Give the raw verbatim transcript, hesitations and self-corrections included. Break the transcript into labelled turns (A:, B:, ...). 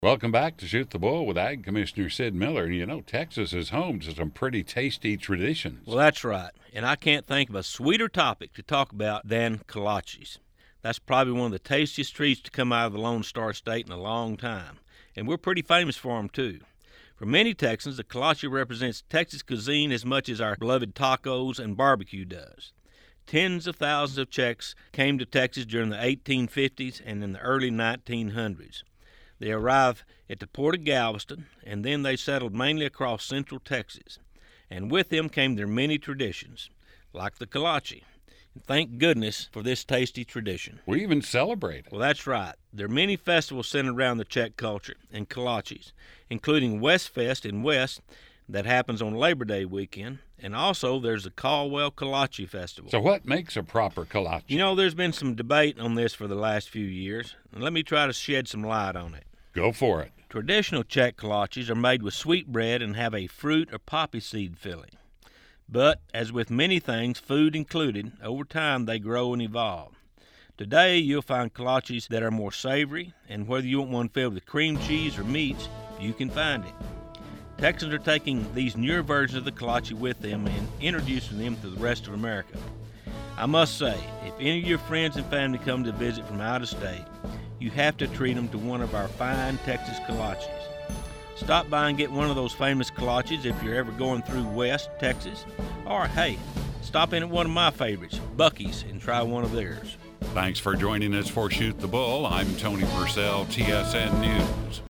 A: Welcome back to Shoot the Bull with Ag Commissioner Sid Miller. And you know, Texas is home to some pretty tasty traditions.
B: Well, that's right. And I can't think of a sweeter topic to talk about than kolaches. That's probably one of the tastiest treats to come out of the Lone Star State in a long time. And we're pretty famous for them, too. For many Texans, the kolache represents Texas cuisine as much as our beloved tacos and barbecue does. Tens of thousands of Czechs came to Texas during the eighteen fifties and in the early nineteen hundreds. They arrived at the port of Galveston, and then they settled mainly across central Texas. And with them came their many traditions, like the kolache. And thank goodness for this tasty tradition.
A: We even celebrate it.
B: Well, that's right. There are many festivals centered around the Czech culture and kolaches, including Westfest in West that happens on Labor Day weekend, and also there's the Caldwell Kolache Festival.
A: So what makes a proper kolache?
B: You know, there's been some debate on this for the last few years, and let me try to shed some light on it.
A: Go for it.
B: Traditional Czech kolaches are made with sweet bread and have a fruit or poppy seed filling. But, as with many things, food included, over time they grow and evolve. Today, you'll find kolaches that are more savory, and whether you want one filled with cream cheese or meats, you can find it. Texans are taking these newer versions of the kolache with them and introducing them to the rest of America. I must say, if any of your friends and family come to visit from out of state, you have to treat them to one of our fine Texas kolaches. Stop by and get one of those famous kolaches if you're ever going through West Texas. Or, hey, stop in at one of my favorites, Buc-ee's, and try one of theirs.
A: Thanks for joining us for Shoot the Bull. I'm Tony Purcell, T S N News.